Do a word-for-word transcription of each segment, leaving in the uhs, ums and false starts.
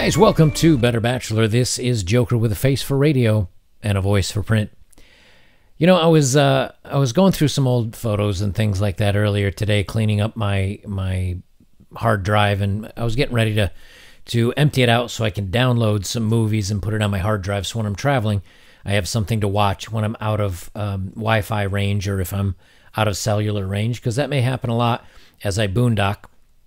guys, welcome to Better Bachelor. This is Joker with a face for radio and a voice for print. You know, I was uh, I was going through some old photos and things like that earlier today, cleaning up my my hard drive, and I was getting ready to to empty it out so I can download some movies and put it on my hard drive. So when I'm traveling, I have something to watch when I'm out of um, Wi-Fi range, or if I'm out of cellular range, because that may happen a lot as I boondock.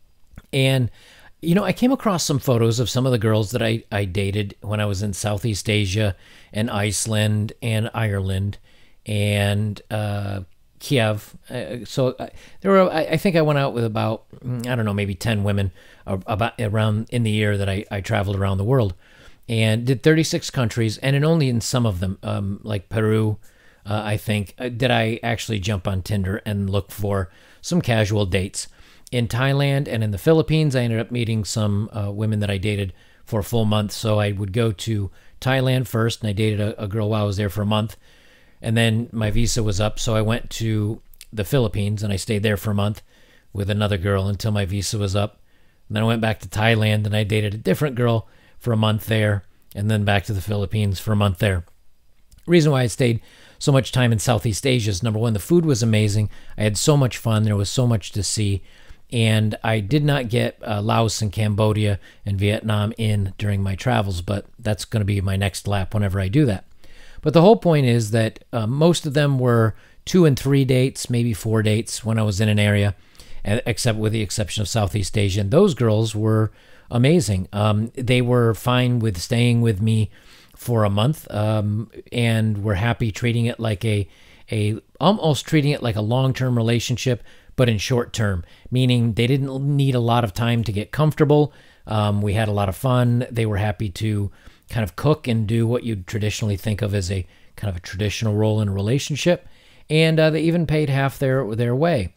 And you know, I came across some photos of some of the girls that I, I dated when I was in Southeast Asia and Iceland and Ireland and uh, Kiev. Uh, so I, there were, I, I think I went out with about, I don't know, maybe ten women about around in the year that I, I traveled around the world, and did thirty-six countries. And in only in some of them, um, like Peru, uh, I think, uh, did I actually jump on Tinder and look for some casual dates. In Thailand and in the Philippines, I ended up meeting some uh, women that I dated for a full month. So I would go to Thailand first, and I dated a, a girl while I was there for a month. And then my visa was up, so I went to the Philippines, and I stayed there for a month with another girl until my visa was up. And then I went back to Thailand, and I dated a different girl for a month there, and then back to the Philippines for a month there. The reason why I stayed so much time in Southeast Asia is, number one, the food was amazing. I had so much fun. There was so much to see. And I did not get uh, Laos and Cambodia and Vietnam in during my travels, but that's going to be my next lap whenever I do that. But the whole point is that uh, most of them were two and three dates, maybe four dates when I was in an area, except with the exception of Southeast Asia. And those girls were amazing. Um, they were fine with staying with me for a month, um, and were happy treating it like a, a almost treating it like a long-term relationship, but in short term, meaning they didn't need a lot of time to get comfortable. Um, we had a lot of fun. They were happy to kind of cook and do what you'd traditionally think of as a kind of a traditional role in a relationship. And uh, they even paid half their, their way.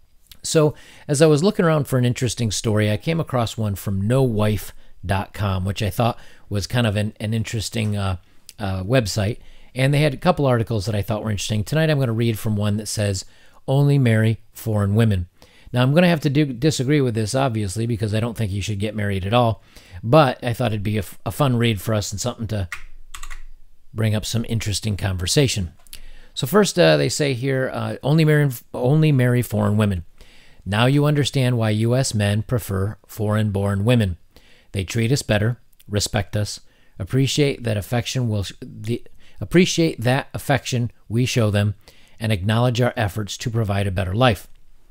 So as I was looking around for an interesting story, I came across one from no wife dot com, which I thought was kind of an, an interesting uh, uh, website. And they had a couple articles that I thought were interesting. Tonight I'm going to read from one that says, "Only marry foreign women." Now, I'm going to have to do, disagree with this, obviously, because I don't think you should get married at all. But I thought it'd be a, a fun read for us and something to bring up some interesting conversation. So first, uh, they say here, uh, only marry, only marry foreign women. Now you understand why U S men prefer foreign-born women. They treat us better, respect us, appreciate that affection will the appreciate that affection we show them, and acknowledge our efforts to provide a better life.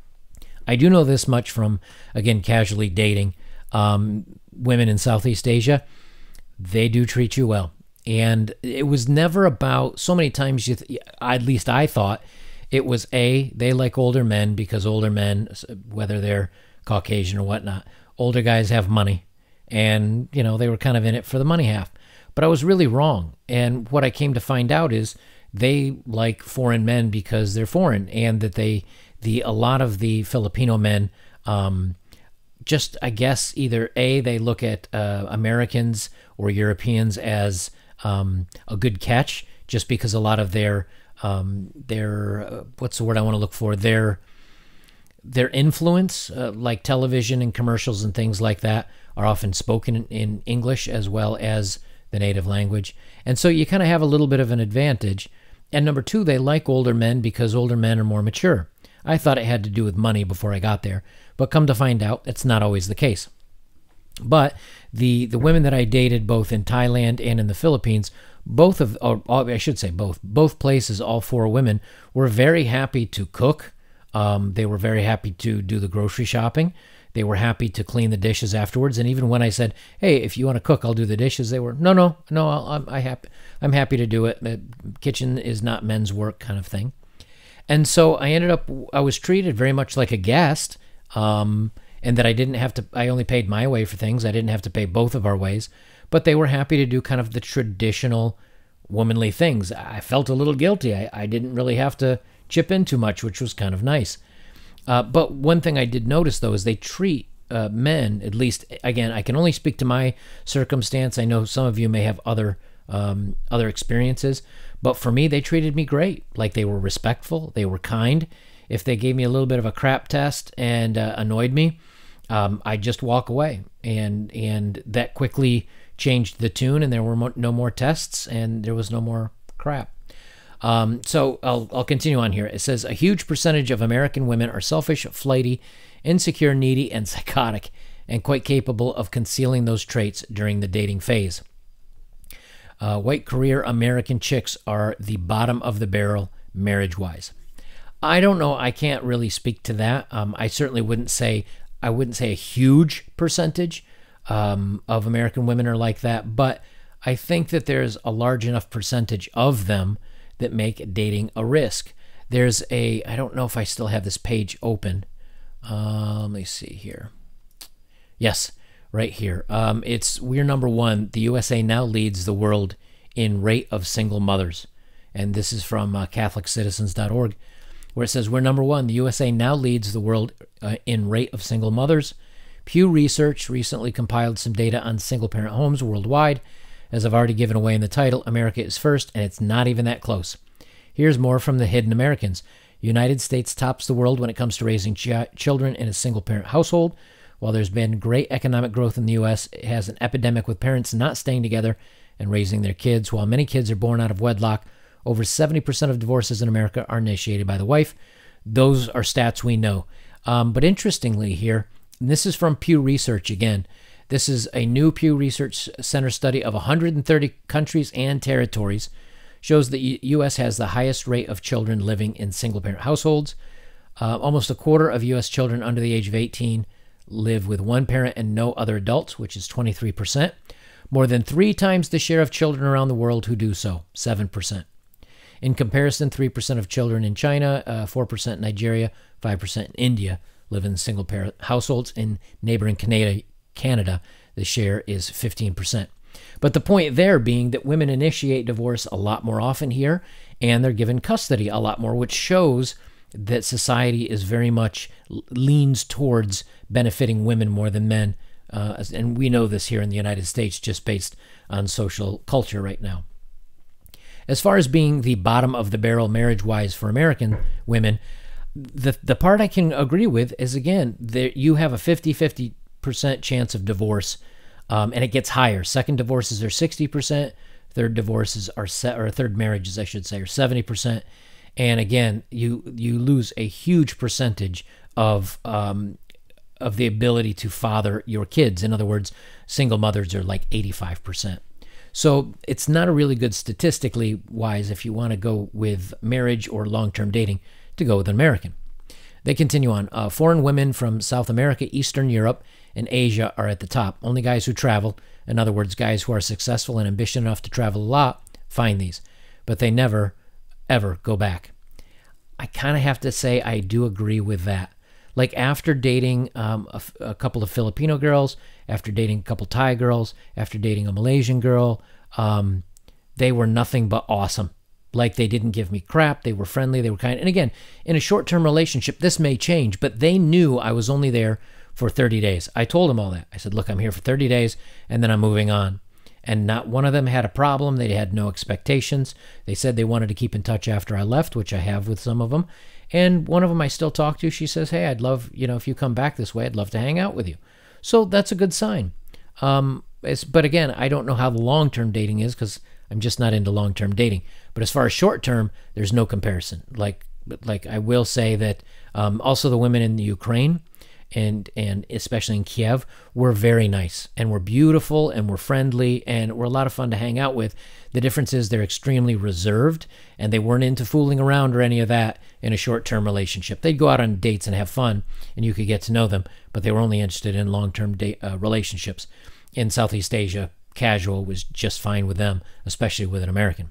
I do know this much from, again, casually dating um, women in Southeast Asia. They do treat you well. And it was never about, so many times, you th- at least I thought, it was A, they like older men because older men, whether they're Caucasian or whatnot, older guys have money. And, you know, they were kind of in it for the money half. But I was really wrong. And what I came to find out is they like foreign men because they're foreign, and that they, the a lot of the Filipino men, um, just I guess either A, they look at uh, Americans or Europeans as um, a good catch, just because a lot of their um, their uh, what's the word I want to look for their their influence, uh, like television and commercials and things like that, are often spoken in, in English as well as the native language. And so you kind of have a little bit of an advantage. And number two, they like older men because older men are more mature. I thought it had to do with money before I got there, but come to find out, it's not always the case. But the the women that I dated both in Thailand and in the Philippines, both of, or I should say both, both places, all four women were very happy to cook. Um, they were very happy to do the grocery shopping. They were happy to clean the dishes afterwards. And even when I said, "Hey, if you want to cook, I'll do the dishes," they were, "No, no, no, I'll, I'm I happy. I'm happy to do it. The kitchen is not men's work," kind of thing. And so I ended up, I was treated very much like a guest, um, and that I didn't have to, I only paid my way for things. I didn't have to pay both of our ways, but they were happy to do kind of the traditional womanly things. I felt a little guilty. I, I didn't really have to chip in too much, which was kind of nice. Uh, but one thing I did notice, though, is they treat uh, men, at least, again, I can only speak to my circumstance. I know some of you may have other um, other experiences, but for me, they treated me great. Like, they were respectful, they were kind. If they gave me a little bit of a crap test and uh, annoyed me, um, I just walk away, and and that quickly changed the tune, and there were mo- no more tests, and there was no more crap. Um, so I'll, I'll continue on here. It says a huge percentage of American women are selfish, flighty, insecure, needy, and psychotic, and quite capable of concealing those traits during the dating phase. Uh, white career American chicks are the bottom of the barrel marriage-wise. I don't know. I can't really speak to that. Um, I certainly wouldn't say I wouldn't say a huge percentage um, of American women are like that, but I think that there's a large enough percentage of them that make dating a risk. There's a, I don't know if I still have this page open. Uh, let me see here. Yes, right here. Um, it's, we're number one. The U S A now leads the world in rate of single mothers. And this is from uh, Catholic Citizens dot org, where it says, we're number one. The U S A now leads the world uh, in rate of single mothers. Pew Research recently compiled some data on single-parent homes worldwide. As I've already given away in the title, America is first, and it's not even that close. Here's more from the Hidden Americans. United States tops the world when it comes to raising ch- children in a single-parent household. While there's been great economic growth in the U S, it has an epidemic with parents not staying together and raising their kids. While many kids are born out of wedlock, over seventy percent of divorces in America are initiated by the wife. Those are stats we know. Um, but interestingly here, and this is from Pew Research again, this is a new Pew Research Center study of one hundred thirty countries and territories, shows the U S has the highest rate of children living in single-parent households. Uh, almost a quarter of U S children under the age of eighteen live with one parent and no other adults, which is twenty-three percent. More than three times the share of children around the world who do so, seven percent. In comparison, three percent of children in China, uh, four percent in Nigeria, five percent in India live in single-parent households. In neighboring Canada, Canada, the share is fifteen percent. But the point there being that women initiate divorce a lot more often here, and they're given custody a lot more, which shows that society is very much leans towards benefiting women more than men. Uh, and we know this here in the United States just based on social culture right now. As far as being the bottom of the barrel marriage-wise for American women, the the part I can agree with is, again, that you have a fifty-fifty percent chance of divorce, um, and it gets higher. Second divorces are sixty percent. Third divorces are, se- or third marriages, I should say, are seventy percent. And again, you you lose a huge percentage of um, of the ability to father your kids. In other words, single mothers are like eighty-five percent. So it's not a really good statistically wise if you want to go with marriage or long-term dating to go with an American. They continue on. Uh, foreign women from South America, Eastern Europe, and Asia are at the top. Only guys who travel, in other words, guys who are successful and ambitious enough to travel a lot, find these. But they never, ever go back. I kind of have to say I do agree with that. Like after dating um, a, a couple of Filipino girls, after dating a couple Thai girls, after dating a Malaysian girl, um, they were nothing but awesome. Like they didn't give me crap. They were friendly. They were kind. And again, in a short-term relationship, this may change, but they knew I was only there for thirty days. I told them all that. I said, look, I'm here for thirty days, and then I'm moving on. And not one of them had a problem. They had no expectations. They said they wanted to keep in touch after I left, which I have with some of them. And one of them I still talk to. She says, hey, I'd love, you know, if you come back this way, I'd love to hang out with you. So that's a good sign. Um, it's, but again, I don't know how the long-term dating is because I'm just not into long-term dating. But as far as short-term, there's no comparison. Like, like I will say that um, also the women in the Ukraine and and especially in Kiev were very nice and were beautiful and were friendly and were a lot of fun to hang out with. The difference is they're extremely reserved and they weren't into fooling around or any of that in a short-term relationship. They'd go out on dates and have fun and you could get to know them, but they were only interested in long-term date, uh, relationships. In Southeast Asia, casual was just fine with them, especially with an American.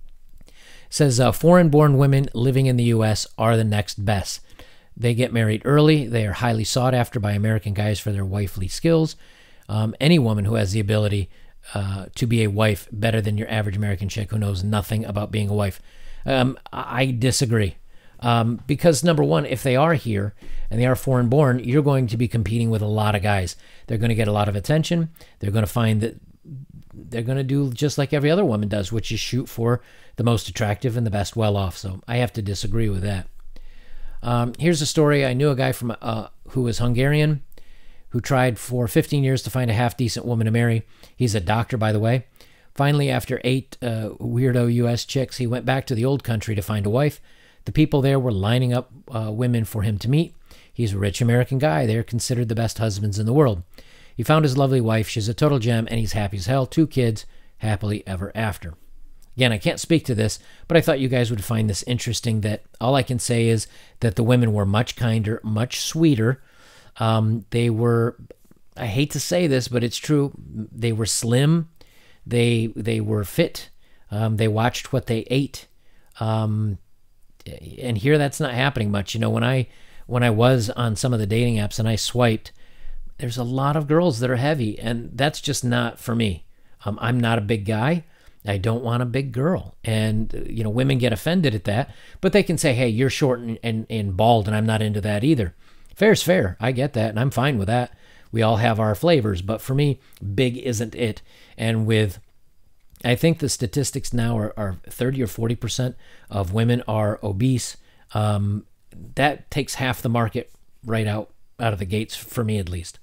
It says uh, foreign-born women living in the U S are the next best. They get married early. They are highly sought after by American guys for their wifely skills. Um, any woman who has the ability uh, to be a wife better than your average American chick who knows nothing about being a wife. Um, I disagree. Um, because number one, if they are here and they are foreign born, you're going to be competing with a lot of guys. They're going to get a lot of attention. They're going to find that they're going to do just like every other woman does, which is shoot for the most attractive and the best well-off. So I have to disagree with that. Um, here's a story. I knew a guy from uh, who was Hungarian, who tried for fifteen years to find a half-decent woman to marry. He's a doctor, by the way. Finally, after eight uh, weirdo U S chicks, he went back to the old country to find a wife. The people there were lining up uh, women for him to meet. He's a rich American guy. They're considered the best husbands in the world. He found his lovely wife. She's a total gem, and he's happy as hell. Two kids, happily ever after. Again, I can't speak to this, but I thought you guys would find this interesting, that all I can say is that the women were much kinder, much sweeter. Um, they were, I hate to say this, but it's true, they were slim. They they were fit. Um, they watched what they ate. Um, and here that's not happening much. You know, when I when I was on some of the dating apps and I swiped, there's a lot of girls that are heavy, and that's just not for me. Um, I'm not a big guy. I don't want a big girl. And, you know, women get offended at that, but they can say, hey, you're short and, and, and bald, and I'm not into that either. Fair's fair. I get that, and I'm fine with that. We all have our flavors, but for me, big isn't it. And with, I think the statistics now are, are thirty or forty percent of women are obese. Um, that takes half the market right out, out of the gates, for me at least.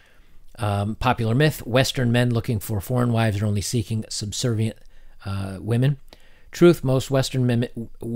Um, popular myth, Western men looking for foreign wives are only seeking subservient uh, women. Truth, most Western men,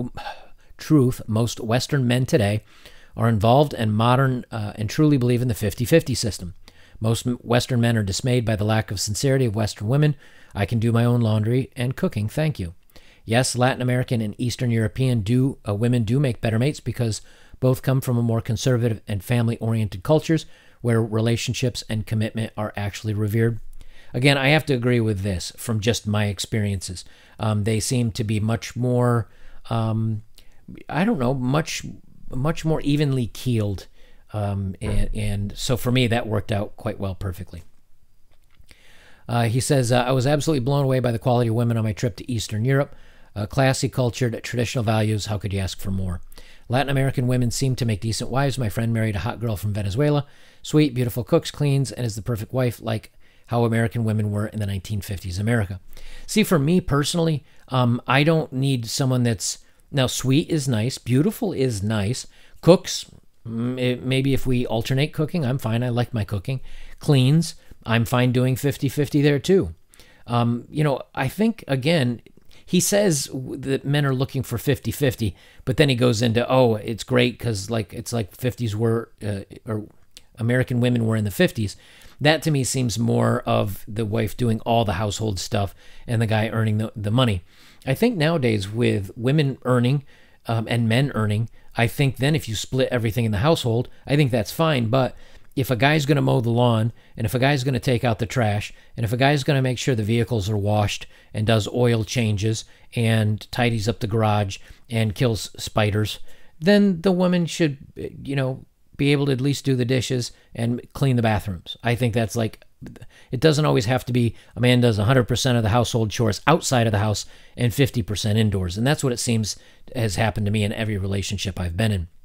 truth, most Western men today are involved and modern uh, and truly believe in the fifty-fifty system. Most Western men are dismayed by the lack of sincerity of Western women. I can do my own laundry and cooking, thank you. Yes, Latin American and Eastern European do uh, women do make better mates because both come from a more conservative and family-oriented cultures where relationships and commitment are actually revered. Again, I have to agree with this from just my experiences. Um, they seem to be much more, um, I don't know, much much more evenly keeled. Um, and, and so for me, that worked out quite well, perfectly. Uh, he says, uh, I was absolutely blown away by the quality of women on my trip to Eastern Europe. Uh, classy, cultured, traditional values. How could you ask for more? Latin American women seem to make decent wives. My friend married a hot girl from Venezuela. Sweet, beautiful, cooks, cleans, and is the perfect wife, like how American women were in the nineteen fifties America. See, for me personally, um, I don't need someone that's, now sweet is nice, beautiful is nice, cooks, it, maybe if we alternate cooking, I'm fine. I like my cooking. Cleans, I'm fine doing fifty-fifty there too. Um, you know, I think, again, he says that men are looking for fifty-fifty, but then he goes into, oh, it's great because like it's like fifties were, uh, or American women were in the fifties. That to me seems more of the wife doing all the household stuff and the guy earning the, the money. I think nowadays with women earning um, and men earning, I think then if you split everything in the household, I think that's fine. But if a guy's going to mow the lawn, and if a guy's going to take out the trash, and if a guy's going to make sure the vehicles are washed and does oil changes and tidies up the garage and kills spiders, then the woman should, you know, be able to at least do the dishes and clean the bathrooms. I think that's like, it doesn't always have to be a man does one hundred percent of the household chores outside of the house and fifty percent indoors. And that's what it seems has happened to me in every relationship I've been in.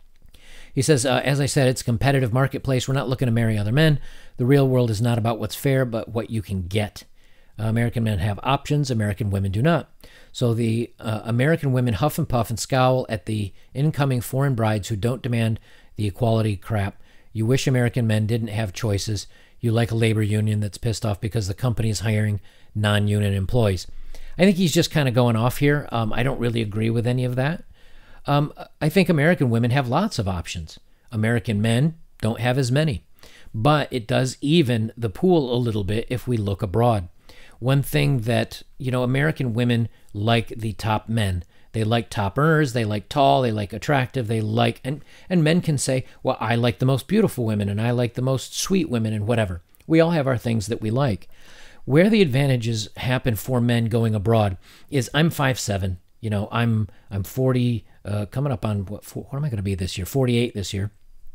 He says, uh, as I said, it's a competitive marketplace. We're not looking to marry other men. The real world is not about what's fair, but what you can get. Uh, American men have options. American women do not. So the uh, American women huff and puff and scowl at the incoming foreign brides who don't demand the equality crap. You wish American men didn't have choices. You like a labor union that's pissed off because the company is hiring non-union employees. I think he's just kind of going off here. Um, I don't really agree with any of that. Um, I think American women have lots of options. American men don't have as many. But it does even the pool a little bit if we look abroad. One thing that, you know, American women like the top men. They like top earners, they like tall, they like attractive, they like, and, and men can say, well, I like the most beautiful women and I like the most sweet women and whatever. We all have our things that we like. Where the advantages happen for men going abroad is I'm five seven, you know, I'm I'm forty, uh, coming up on, what, what am I going to be this year? forty-eight this year.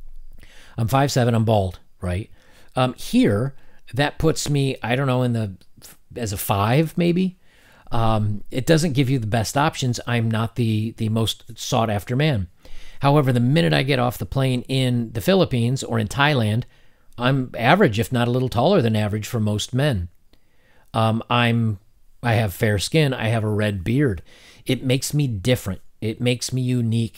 I'm five seven, I'm bald, right? Um, here, that puts me, I don't know, in the, as a five maybe. Um, it doesn't give you the best options. I'm not the, the most sought after man. However, the minute I get off the plane in the Philippines or in Thailand, I'm average, if not a little taller than average for most men. Um, I'm, I have fair skin. I have a red beard. It makes me different. It makes me unique.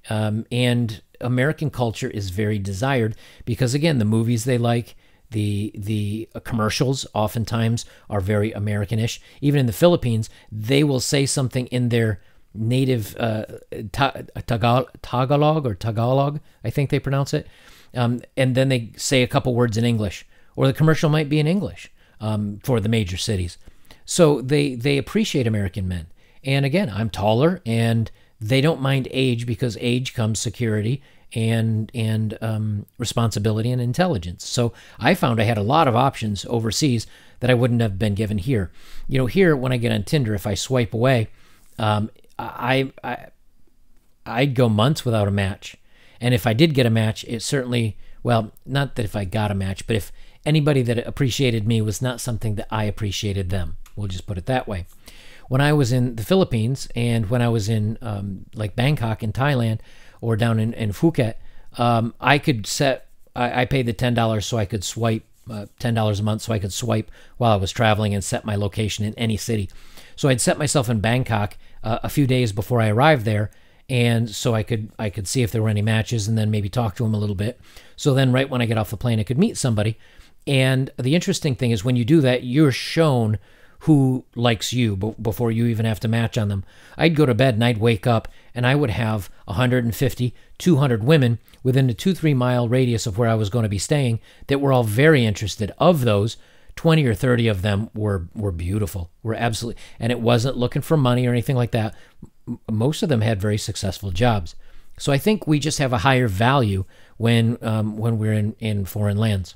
Um, and American culture is very desired because, again, the movies they like, the the commercials oftentimes are very Americanish. Even in the Philippines, they will say something in their native uh, ta- Tagal- Tagalog or Tagalog, I think they pronounce it, um, and then they say a couple words in English, or the commercial might be in English um, for the major cities. So they they appreciate American men. And again, I'm taller, and they don't mind age because age comes security and and um, responsibility and intelligence. So I found I had a lot of options overseas that I wouldn't have been given here. You know, here when I get on Tinder, if I swipe away, um, I, I I'd go months without a match. And if I did get a match, it certainly, well, not that if I got a match, but if anybody that appreciated me was not something that I appreciated them. We'll just put it that way. When I was in the Philippines and when I was in um, like Bangkok in Thailand or down in, in Phuket, um, I could set, I, I paid the ten dollars so I could swipe, uh, ten dollars a month so I could swipe while I was traveling and set my location in any city. So I'd set myself in Bangkok uh, a few days before I arrived there, and so I could I could see if there were any matches and then maybe talk to them a little bit. So then right when I get off the plane, I could meet somebody. And the interesting thing is when you do that, you're shown who likes you b- before you even have to match on them. I'd go to bed and I'd wake up and I would have one hundred fifty, two hundred women within a two, three mile radius of where I was going to be staying that were all very interested. Of those, twenty or thirty of them were, were beautiful, were absolutely, and it wasn't looking for money or anything like that. M- most of them had very successful jobs. So I think we just have a higher value when, um, when we're in, in foreign lands.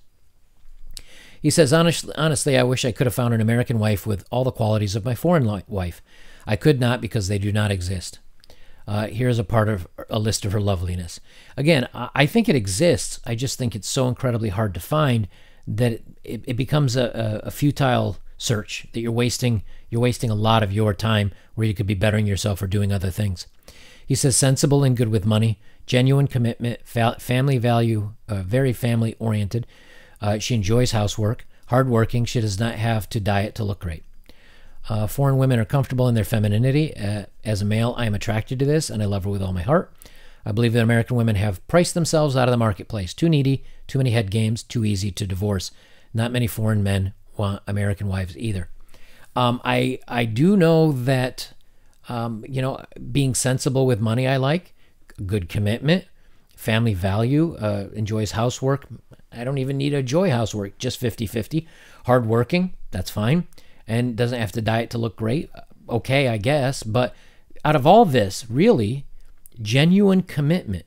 He says, honestly, honestly, I wish I could have found an American wife with all the qualities of my foreign wife. I could not because they do not exist. Uh, here's a part of a list of her loveliness. Again, I think it exists. I just think it's so incredibly hard to find that it, it becomes a, a futile search, that you're wasting you're wasting a lot of your time where you could be bettering yourself or doing other things. He says, sensible and good with money, genuine commitment, fa- family value, uh, very family oriented. Uh, she enjoys housework, hardworking. She does not have to diet to look great. Uh, foreign women are comfortable in their femininity. Uh, as a male, I am attracted to this, and I love her with all my heart. I believe that American women have priced themselves out of the marketplace. Too needy, too many head games, too easy to divorce. Not many foreign men want American wives either. Um, I I do know that, um, you know, being sensible with money I like, good commitment, family value, uh, enjoys housework. I don't even need to enjoy housework, just fifty-fifty. Hardworking, that's fine. And doesn't have to diet to look great. Okay, I guess. But out of all this, really, genuine commitment.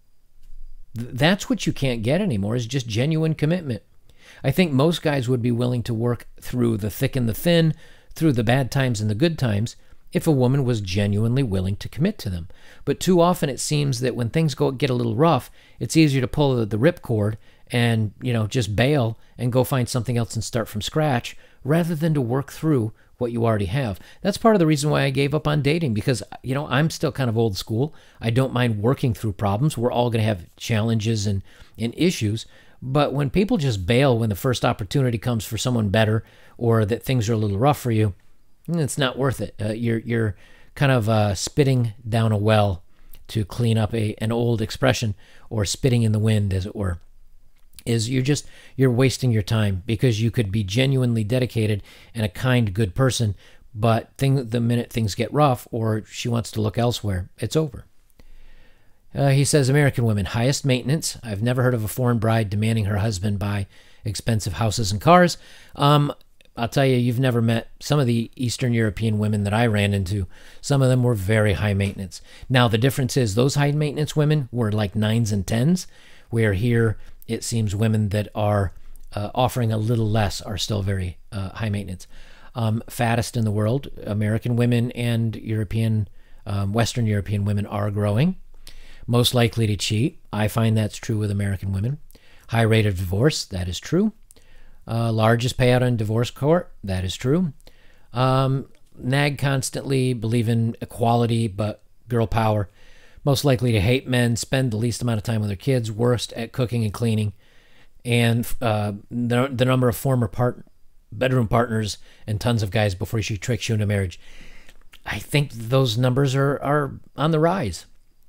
That's what you can't get anymore, is just genuine commitment. I think most guys would be willing to work through the thick and the thin, through the bad times and the good times, if a woman was genuinely willing to commit to them. But too often it seems that when things go get a little rough, it's easier to pull the, the ripcord and, you know, just bail and go find something else and start from scratch rather than to work through what you already have. That's part of the reason why I gave up on dating, because, you know, I'm still kind of old school. I don't mind working through problems. We're all going to have challenges and, and issues. But when people just bail when the first opportunity comes for someone better, or that things are a little rough for you, it's not worth it. Uh, you're you're kind of uh, spitting down a well, to clean up a an old expression, or spitting in the wind, as it were. Is you're just you're wasting your time, because you could be genuinely dedicated and a kind, good person, but thing the minute things get rough or she wants to look elsewhere, it's over. Uh, he says, American women, highest maintenance. I've never heard of a foreign bride demanding her husband buy expensive houses and cars. Um, I'll tell you, you've never met some of the Eastern European women that I ran into. Some of them were very high maintenance. Now, the difference is those high maintenance women were like nines and tens, where here it seems women that are uh, offering a little less are still very uh, high maintenance. Um, fattest in the world, American women and European, um, Western European women are growing. Most likely to cheat. I find that's true with American women. High rate of divorce. That is true. Uh, largest payout in divorce court. That is true. Um, nag constantly, believe in equality, but girl power. Most likely to hate men, spend the least amount of time with their kids, worst at cooking and cleaning, and uh, the, the number of former part, bedroom partners and tons of guys before she tricks you into marriage. I think those numbers are, are on the rise.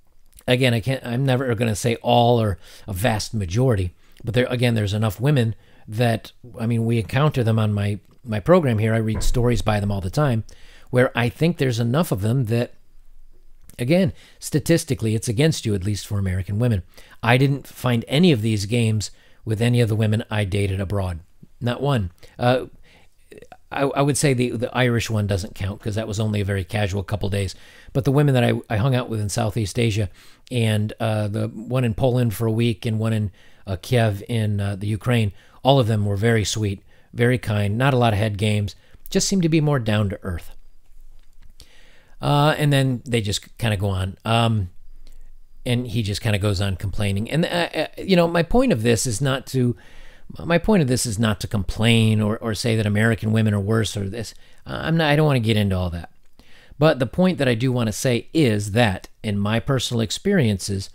again, I can't, I'm never going to say all or a vast majority, but there, again, there's enough women that, I mean, we encounter them on my, my program here. I read stories by them all the time, where I think there's enough of them that, again, statistically, it's against you, at least for American women. I didn't find any of these games with any of the women I dated abroad. Not one. Uh, I, I would say the, the Irish one doesn't count because that was only a very casual couple days. But the women that I, I hung out with in Southeast Asia, and uh, the one in Poland for a week and one in uh, Kiev in uh, the Ukraine, all of them were very sweet, very kind, not a lot of head games, just seemed to be more down to earth. Uh, and then they just kind of go on. Um, and he just kind of goes on complaining. And, uh, uh, you know, my point of this is not to, my point of this is not to complain or, or say that American women are worse or this. I'm not, I don't want to get into all that. But the point that I do want to say is that in my personal experiences,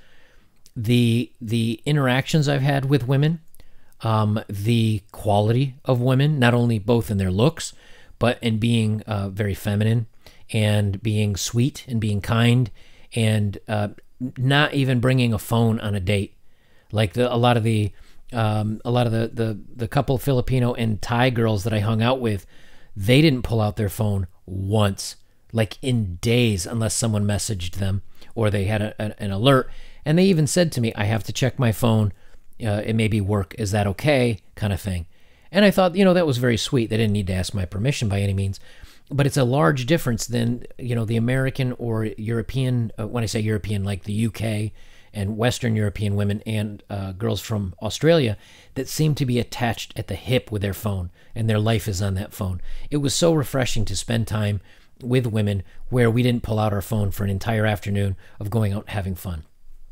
the, the interactions I've had with women, um, the quality of women, not only both in their looks, but in being uh, very feminine, and being sweet and being kind, and uh, not even bringing a phone on a date, like the, a lot of the um, a lot of the, the the couple Filipino and Thai girls that I hung out with, they didn't pull out their phone once, like in days, unless someone messaged them or they had a, a, an alert, and they even said to me, "I have to check my phone. Uh, it may be work. Is that okay?" kind of thing. And I thought, you know, that was very sweet. They didn't need to ask my permission by any means. But it's a large difference than, you know, the American or European, uh, when I say European, like the U K and Western European women and uh, girls from Australia that seem to be attached at the hip with their phone, and their life is on that phone. It was so refreshing to spend time with women where we didn't pull out our phone for an entire afternoon of going out and having fun.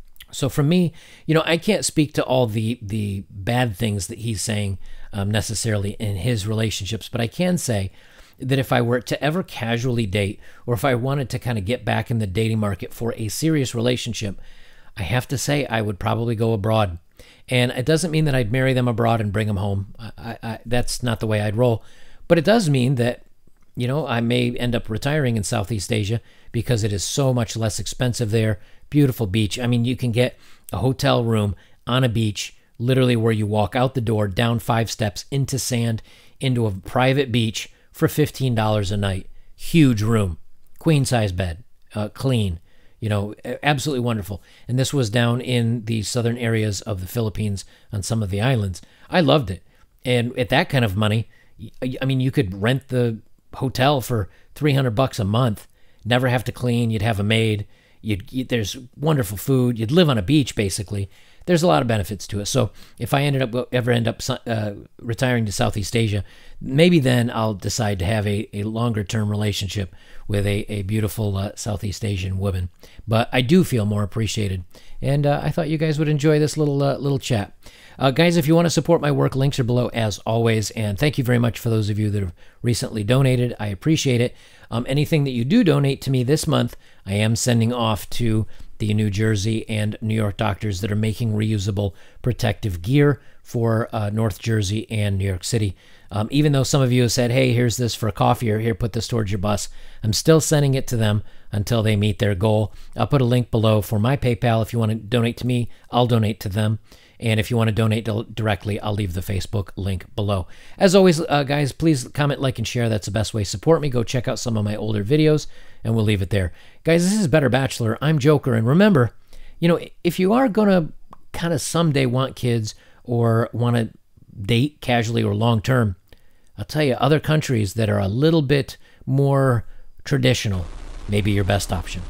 So for me, you know, I can't speak to all the, the bad things that he's saying um, necessarily in his relationships, but I can say that if I were to ever casually date, or if I wanted to kind of get back in the dating market for a serious relationship, I have to say I would probably go abroad. And it doesn't mean that I'd marry them abroad and bring them home. I, I, that's not the way I'd roll. But it does mean that, you know, I may end up retiring in Southeast Asia because it is so much less expensive there. Beautiful beach. I mean, you can get a hotel room on a beach, literally where you walk out the door, down five steps into sand, into a private beach, for fifteen dollars a night. Huge room, queen size bed, uh, clean, you know, absolutely wonderful. And this was down in the southern areas of the Philippines on some of the islands. I loved it. And at that kind of money, I mean, you could rent the hotel for three hundred bucks a month, never have to clean. You'd have a maid. You'd, you, there's wonderful food. You'd live on a beach, basically. There's a lot of benefits to it. So if I ended up ever end up uh, retiring to Southeast Asia, maybe then I'll decide to have a, a longer term relationship with a, a beautiful uh, Southeast Asian woman. But I do feel more appreciated. And uh, I thought you guys would enjoy this little uh, little chat. Uh, guys, if you want to support my work, links are below as always. And thank you very much for those of you that have recently donated. I appreciate it. Um, anything that you do donate to me this month, I am sending off to the New Jersey and New York doctors that are making reusable protective gear for uh, North Jersey and New York City. Um, even though some of you have said, hey, here's this for a coffee, or here, put this towards your bus, I'm still sending it to them until they meet their goal. I'll put a link below for my PayPal. If you want to donate to me, I'll donate to them. And if you want to donate directly, I'll leave the Facebook link below. As always, uh, guys, please comment, like, and share. That's the best way to support me. Go check out some of my older videos, and we'll leave it there. Guys, this is Better Bachelor. I'm Joker. And remember, you know, if you are going to kind of someday want kids or want to date casually or long-term, I'll tell you, other countries that are a little bit more traditional may be your best option.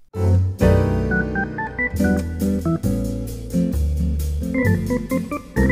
Thank you.